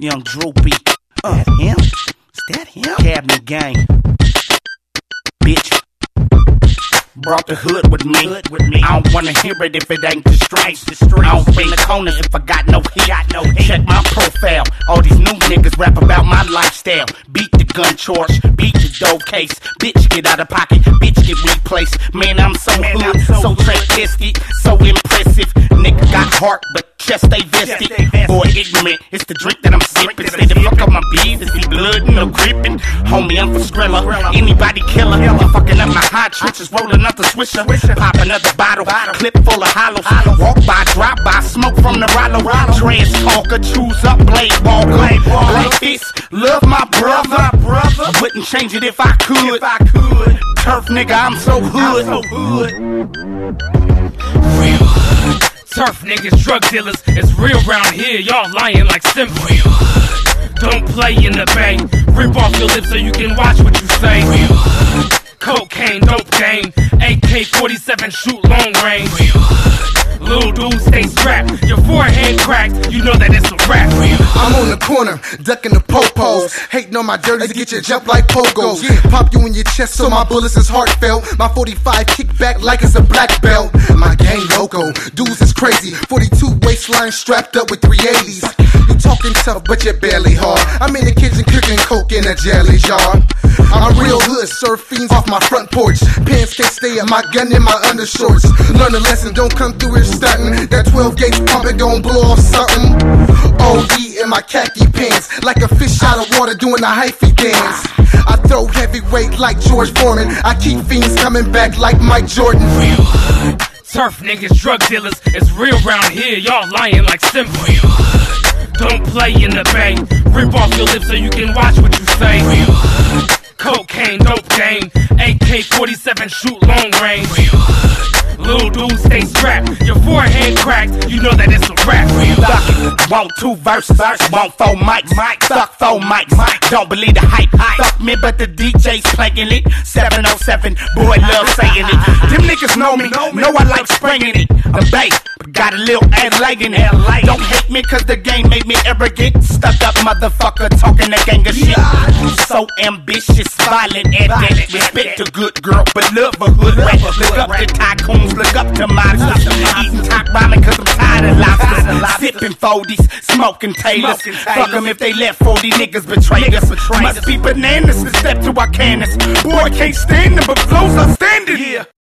Young Droopy. Him? Is that him? Cabinet Gang. Bitch. Brought the hood with me. I don't wanna hear it if it ain't the streets. I don't bring the corners if I got no hit. Check my profile. All these new niggas rap about my lifestyle. Beat the gun charge, beat the dope case. Bitch, get out of pocket, bitch, get replaced. Man, I'm so hood, so trade-tested, so impressive. Nigga got heart, but chest stay vested. Boy, ignorant, it's the drink that I'm sipping. Stay the fuck on my bees, it's the blood, no gripping. Homie, I'm for Skrilla, anybody killer. I'm fucking up my hot trenches, rolling up the swisher. Pop another bottle, clip full of hollows. Walk by, drop by, smoke from the Rollo. Trash talker, choose up, blade walker. Black fist, love my brother. Wouldn't change it if I could. Turf nigga, I'm so hood. Real hood. Turf niggas, drug dealers, it's real round here. Y'all lying like Simba. Real hood. Don't play in the bay. Rip off your lips so you can watch what you say. Real hood. Cocaine, dope game. AK-47, shoot long range. Real hood. Little dude, stay strapped. Your forehead cracked, you know that it's a rap. I'm on the corner, ducking the popos. Hating on my dirties, get you jump like pogos. Pop you in your chest so my bullets is heartfelt. My 45 kick back like it's a black belt. My gang loco, dudes is crazy. 42 waistline strapped up with 380s. You talking tough, but you're barely hard. I'm in the kitchen cooking coke in a jelly jar. I'm real hood, serve fiends off my front porch. Pants can't stay up, my gun in my undershorts. Learn a lesson, don't come through here stunting. That 12 gauge pumping gon' blow off something. OD in my khaki pants, like a fish out of water doing a hyphy dance. I throw heavyweight like George Foreman. I keep fiends coming back like Mike Jordan. Real hood. Turf niggas, drug dealers, it's real round here. Y'all lying like Simba. Real hood. Don't play in the bay. Rip off your lips so you can watch what you say. Real hood. Cocaine, dope game. AK-47, shoot long range. Real hood. Little dude, stay strapped. Your forehead cracked, you know that it's a rap. Want 2 verses, want 4 mics. Fuck 4 mics. Don't believe the hype. Fuck me, but the DJ's playing it. 707, boy, love saying it. Them niggas know me, know I like spraying it. The bass, got a little ass leg in it. Don't hate me, cause the game made me arrogant. Stuck up motherfucker talking a gang of shit. So ambitious, violent, and dead. Respect a good girl, but love a hood rat. Look up to tycoons, look up to monsters. Eating top ramen cause I'm tired of lobsters. Sipping 40s, smoking Taylors. Fuck them if they let 40 niggas betray us. Must be bananas to step to our cannons. Boy, can't stand them, but flows outstanding.